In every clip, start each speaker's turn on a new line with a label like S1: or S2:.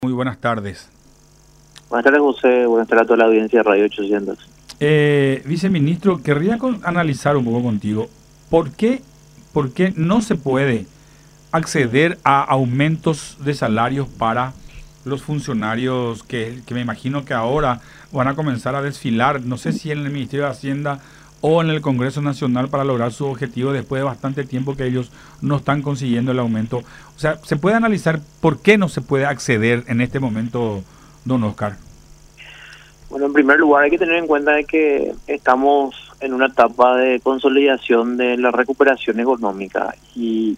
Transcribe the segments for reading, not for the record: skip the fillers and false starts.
S1: Muy buenas tardes.
S2: Buenas tardes, José. Buenas tardes a toda la audiencia de Radio 800.
S1: Viceministro, querría analizar un poco contigo. ¿Por qué, por qué no se puede acceder a aumentos de salarios para los funcionarios que me imagino que ahora van a comenzar a desfilar? No sé si en el Ministerio de Hacienda o en el Congreso Nacional para lograr su objetivo después de bastante tiempo que ellos no están consiguiendo el aumento. O sea, ¿se puede analizar por qué no se puede acceder en este momento, don Oscar?
S2: Bueno, en primer lugar hay que tener en cuenta de que estamos en una etapa de consolidación de la recuperación económica y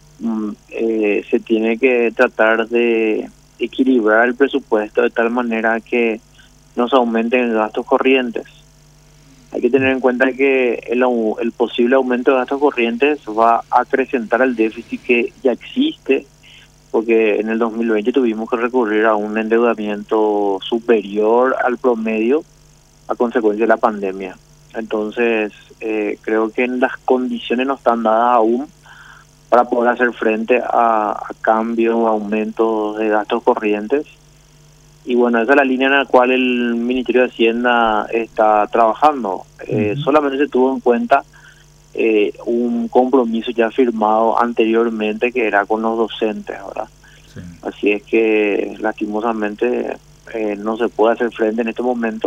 S2: se tiene que tratar de equilibrar el presupuesto de tal manera que no se aumenten gastos corrientes. Hay que tener en cuenta que el posible aumento de gastos corrientes va a acrecentar el déficit que ya existe, porque en el 2020 tuvimos que recurrir a un endeudamiento superior al promedio a consecuencia de la pandemia. Entonces, creo que las condiciones no están dadas aún para poder hacer frente a cambios, aumentos de gastos corrientes. Y bueno, esa es la línea en la cual el Ministerio de Hacienda está trabajando. Solamente se tuvo en cuenta un compromiso ya firmado anteriormente que era con los docentes, ¿verdad? Sí. Así es que lastimosamente no se puede hacer frente en este momento.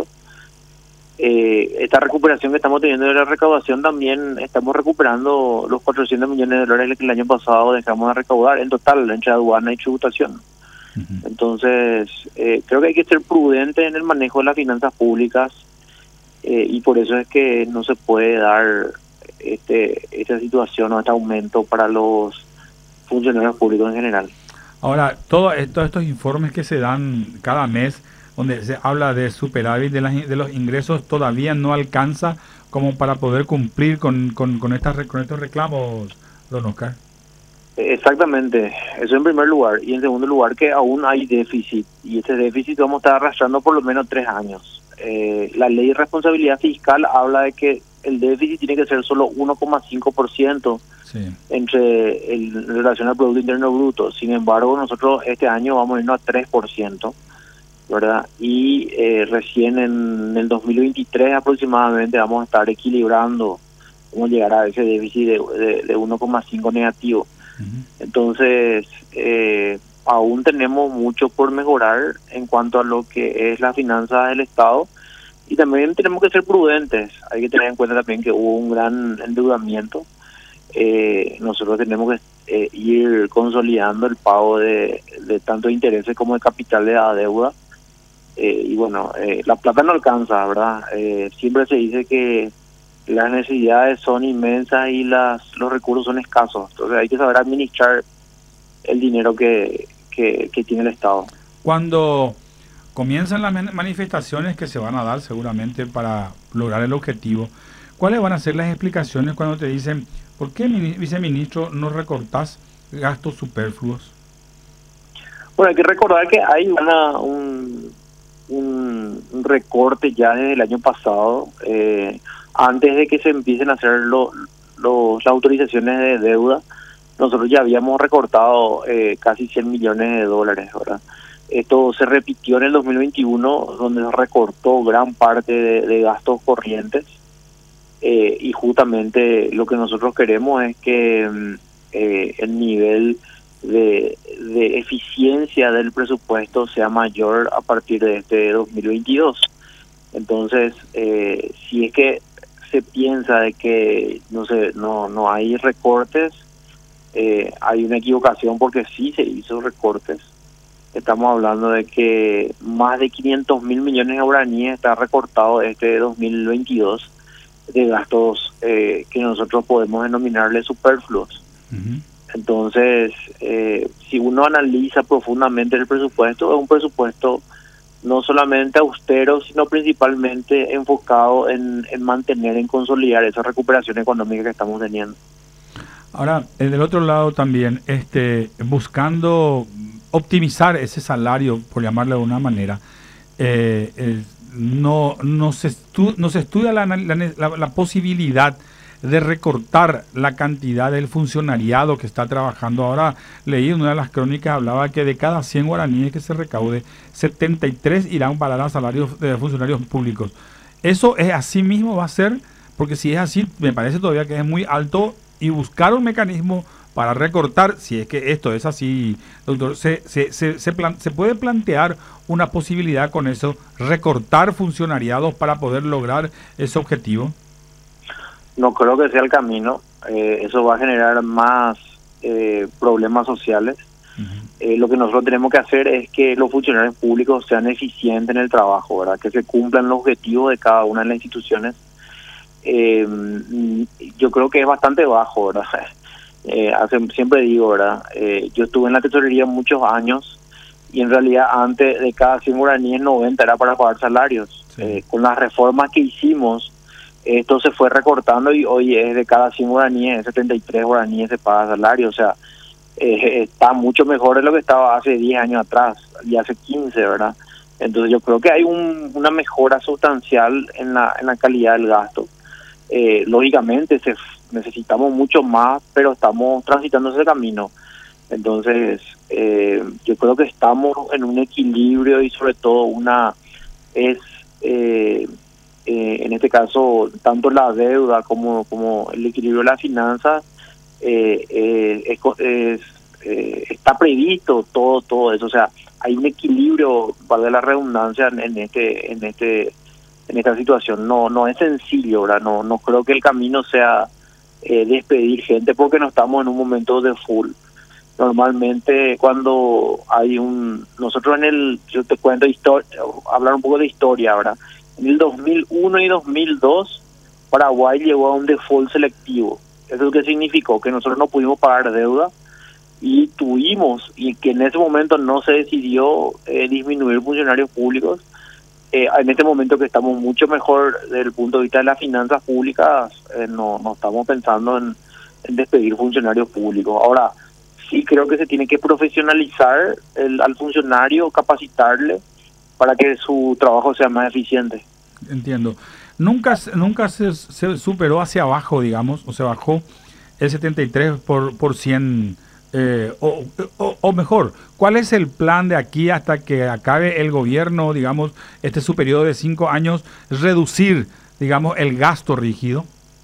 S2: Esta recuperación que estamos teniendo de la recaudación, también estamos recuperando los 400 millones de dólares que el año pasado dejamos de recaudar en total entre aduana y tributación. Entonces, creo que hay que ser prudente en el manejo de las finanzas públicas y por eso es que no se puede dar esta situación o este aumento para los funcionarios públicos en general.
S1: Ahora, todos estos informes que se dan cada mes, donde se habla de superávit de los ingresos, todavía no alcanza como para poder cumplir con estos reclamos, don Oscar.
S2: Exactamente, eso en primer lugar. Y en segundo lugar, que aún hay déficit, y este déficit vamos a estar arrastrando por lo menos 3 años. La ley de responsabilidad fiscal habla de que el déficit tiene que ser solo 1,5% en relación al Producto Interno Bruto. Sin embargo, nosotros este año vamos a irnos a 3%, ¿verdad? Y recién en el 2023 aproximadamente vamos a estar equilibrando cómo llegar a ese déficit de 1,5 negativo. Entonces, aún tenemos mucho por mejorar en cuanto a lo que es la finanza del Estado y también tenemos que ser prudentes. Hay que tener en cuenta también que hubo un gran endeudamiento. Nosotros tenemos que ir consolidando el pago de tanto intereses como de capital de la deuda. Y bueno, la plata no alcanza, ¿verdad? Siempre se dice que las necesidades son inmensas y los recursos son escasos. Entonces hay que saber administrar el dinero que tiene el Estado.
S1: Cuando comienzan las manifestaciones que se van a dar seguramente para lograr el objetivo, ¿cuáles van a ser las explicaciones cuando te dicen, ¿por qué, viceministro, no recortás gastos superfluos?
S2: Bueno, hay que recordar que hay un recorte ya desde el año pasado, antes de que se empiecen a hacer las autorizaciones de deuda. Nosotros ya habíamos recortado casi 100 millones de dólares, ¿verdad? Esto se repitió en el 2021, donde se recortó gran parte de gastos corrientes, y justamente lo que nosotros queremos es que el nivel de eficiencia del presupuesto sea mayor a partir de este 2022. Entonces, si es que se piensa de que no hay recortes, hay una equivocación, porque sí se hizo recortes. Estamos hablando de que más de 500 mil millones de guaraníes está recortado este 2022 de gastos que nosotros podemos denominarle superfluos. Entonces, si uno analiza profundamente el presupuesto, es un presupuesto no solamente austero, sino principalmente enfocado en mantener, en consolidar esa recuperación económica que estamos teniendo.
S1: Ahora, del otro lado también, buscando optimizar ese salario, por llamarlo de una manera, no se estudia la posibilidad de recortar la cantidad del funcionariado que está trabajando. Ahora leí en una de las crónicas, hablaba que de cada 100 guaraníes que se recaude, 73 irán para los salarios de funcionarios públicos. ¿Eso es así mismo va a ser? Porque si es así, me parece todavía que es muy alto, y buscar un mecanismo para recortar, si es que esto es así, doctor, se puede plantear una posibilidad con eso, recortar funcionariados para poder lograr ese objetivo.
S2: No creo que sea el camino. Eso va a generar más problemas sociales. Lo que nosotros tenemos que hacer es que los funcionarios públicos sean eficientes en el trabajo, ¿verdad? Que se cumplan los objetivos de cada una de las instituciones. Yo creo que es bastante bajo, ¿verdad? Siempre digo, ¿verdad? Yo estuve en la tesorería muchos años y en realidad antes de cada 100 guaraníes 90 era para pagar salarios. Sí. Con las reformas que hicimos, esto se fue recortando y hoy es de cada 100 guaraníes, 73 guaraníes se paga salario. O sea, está mucho mejor de lo que estaba hace 10 años atrás y hace 15, ¿verdad? Entonces yo creo que hay una mejora sustancial en la calidad del gasto. Lógicamente necesitamos mucho más, pero estamos transitando ese camino. Entonces yo creo que estamos en un equilibrio y sobre todo en este caso tanto la deuda como el equilibrio de las finanzas está previsto todo eso. O sea, hay un equilibrio, valga la redundancia, en esta situación. No es sencillo, ¿verdad? No creo que el camino sea despedir gente, porque no estamos en un momento de full. Normalmente cuando hay nosotros yo te cuento hablar un poco de historia, ¿verdad? En el 2001 y 2002 Paraguay llegó a un default selectivo. ¿Eso qué significó? Que nosotros no pudimos pagar deuda y que en ese momento no se decidió disminuir funcionarios públicos. En este momento que estamos mucho mejor desde el punto de vista de las finanzas públicas, no estamos pensando en despedir funcionarios públicos. Ahora, sí creo que se tiene que profesionalizar al funcionario, capacitarle para que su trabajo sea más eficiente.
S1: Entiendo. Nunca se superó hacia abajo, digamos, o se bajó el 73%. O mejor, ¿cuál es el plan de aquí hasta que acabe el gobierno, digamos, su periodo de 5 años, reducir, digamos, el gasto rígido?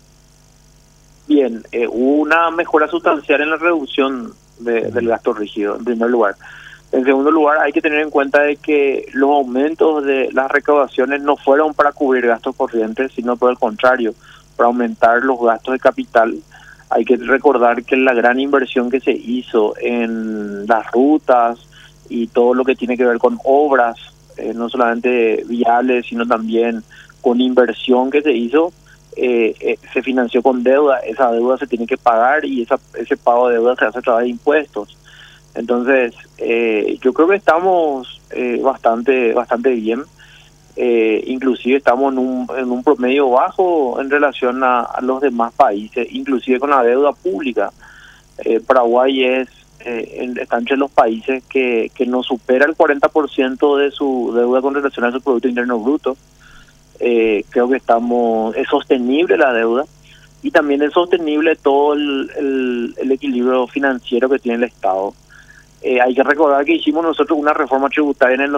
S2: Bien, hubo una mejora sustancial en la reducción del gasto rígido, en primer lugar. En segundo lugar, hay que tener en cuenta de que los aumentos de las recaudaciones no fueron para cubrir gastos corrientes, sino por el contrario, para aumentar los gastos de capital. Hay que recordar que la gran inversión que se hizo en las rutas y todo lo que tiene que ver con obras, no solamente viales, sino también con inversión que se hizo, se financió con deuda. Esa deuda se tiene que pagar y ese pago de deuda se hace a través de impuestos. Entonces, yo creo que estamos bastante bien. Inclusive estamos en un promedio bajo en relación a los demás países, inclusive con la deuda pública. Paraguay está entre los países que no supera el 40% de su deuda con relación a su Producto Interno Bruto. Creo que es sostenible la deuda y también es sostenible todo el equilibrio financiero que tiene el Estado. Hay que recordar que hicimos nosotros una reforma tributaria en el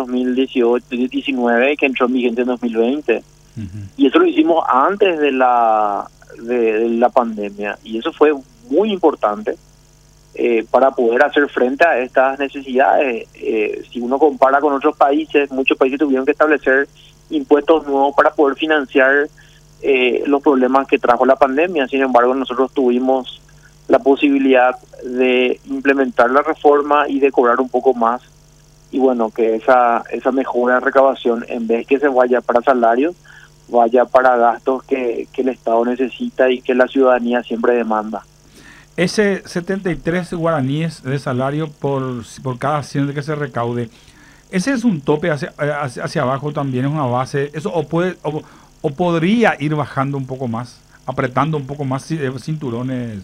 S2: 2019 que entró en vigente en 2020. Y eso lo hicimos antes de la pandemia, y eso fue muy importante para poder hacer frente a estas necesidades. Si uno compara con otros países, muchos países tuvieron que establecer impuestos nuevos para poder financiar los problemas que trajo la pandemia. Sin embargo, nosotros tuvimos la posibilidad de implementar la reforma y de cobrar un poco más, y bueno, que esa mejora de recaudación, en vez que se vaya para salarios, vaya para gastos que el Estado necesita y que la ciudadanía siempre demanda.
S1: Ese 73 guaraníes de salario por cada 100 que se recaude, ese es un tope hacia abajo, también es una base, eso o podría ir bajando un poco más, apretando un poco más cinturones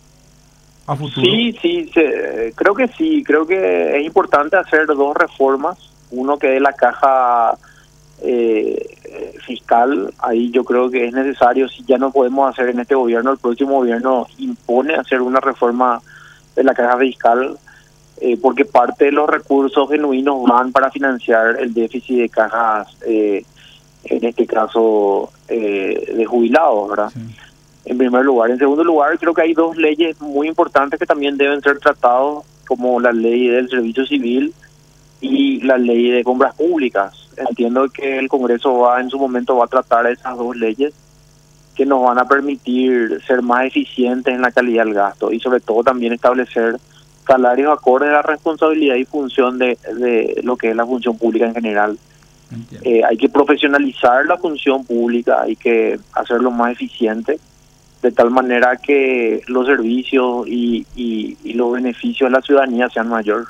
S1: a futuro.
S2: Sí, creo que sí, creo que es importante hacer dos reformas, uno que dé la caja fiscal. Ahí yo creo que es necesario, si ya no podemos hacer en este gobierno, el próximo gobierno impone hacer una reforma de la caja fiscal, porque parte de los recursos genuinos van para financiar el déficit de cajas, en este caso de jubilados, ¿verdad?
S1: Sí.
S2: En primer lugar. En segundo lugar, creo que hay dos leyes muy importantes que también deben ser tratados, como la ley del servicio civil y la ley de compras públicas. Entiendo que el Congreso en su momento va a tratar esas dos leyes que nos van a permitir ser más eficientes en la calidad del gasto y sobre todo también establecer salarios acordes a la responsabilidad y función de lo que es la función pública en general. Hay que profesionalizar la función pública, hay que hacerlo más eficiente, de tal manera que los servicios y los beneficios de la ciudadanía sean mayores.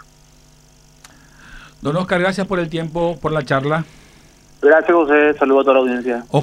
S1: Don Oscar, gracias por el tiempo, por la charla.
S2: Gracias, José. Saludos a toda la audiencia.